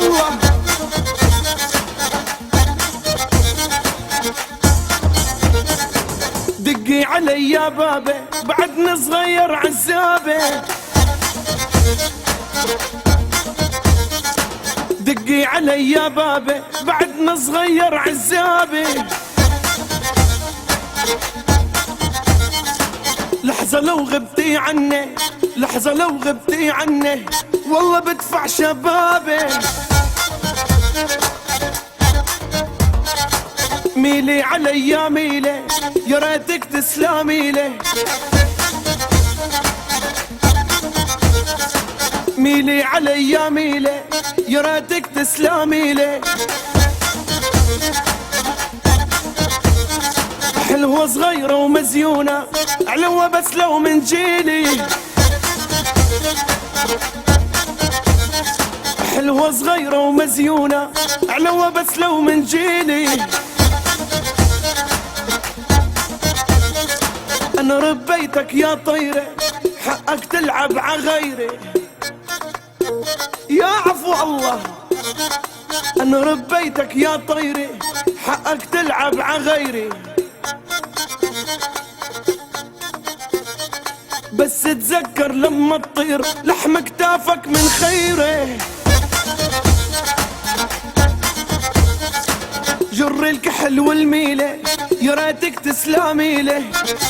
الله. دقي علي يا بابا بعدنا صغير عزابه، دقي علي يا بابا بعدنا صغير عزابه. لحظة لو غبتي عني، لحظة لو غبتي عني والله بدفع شبابي. ميلي علي يا ميلي يا ريتك تسلمي لي، ميلي علي يا ميلي يا ريتك تسلمي لي. حلوة صغيرة ومزيونة علوة بس لو من جيلي، حلوة صغيرة ومزيونة علوة بس لو من جيلي. أنا ربيتك يا طيرة حقك تلعب عغيري، يا عفو الله. أنا ربيتك يا طيرة حقك تلعب عغيري، بس تذكر لما تطير لحم كتافك من خيره. جر الكحل والميلة يا ريتك تسلمي له،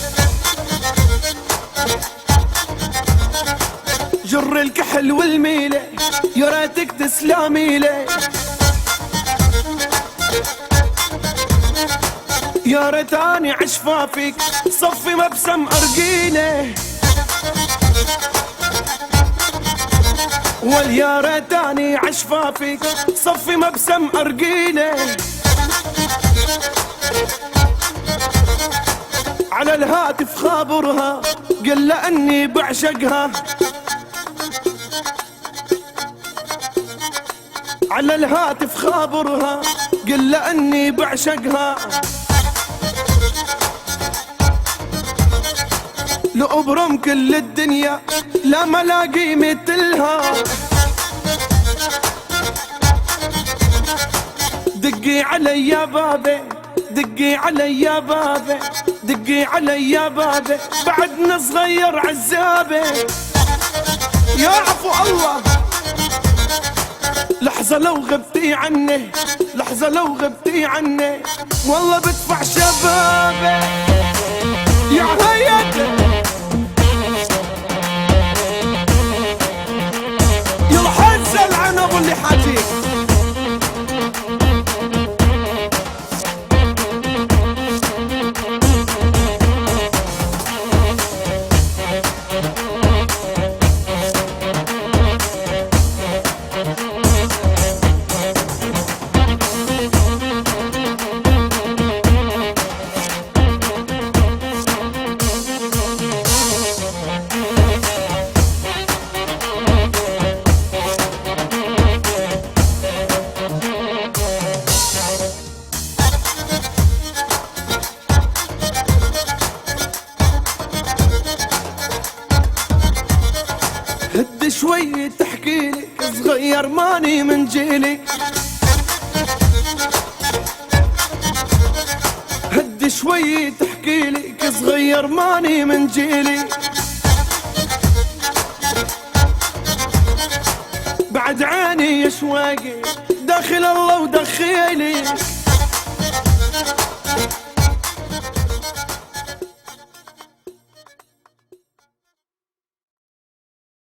جر الكحل والميلة يا ريتك تسلمي له. يا ريتاني عشفافك صفي مبسم أرجيله، واليا ريتاني عشفافك صفي مبسم أرجيله. على الهاتف خابرها قل لها اني بعشقها، على الهاتف خابرها قل لها اني بعشقها. لو ابرم كل الدنيا لا ملاقي مثلها. دقي علي يا بابا، دقي علي يا بابا، دقي علي يا بابا بعدنا صغير عزابه. يا عفو الله. لحظة لو غبتي عني، لحظة لو غبتي عني والله بدفع شبابه. يا هيك يلا حز العنب اللي حاجيك. هد شوي تحكي لك صغير ماني من جيلك، هد شوي تحكي لك صغير ماني من جيلي. بعد عيني يا شواقي داخل الله ودخيلك،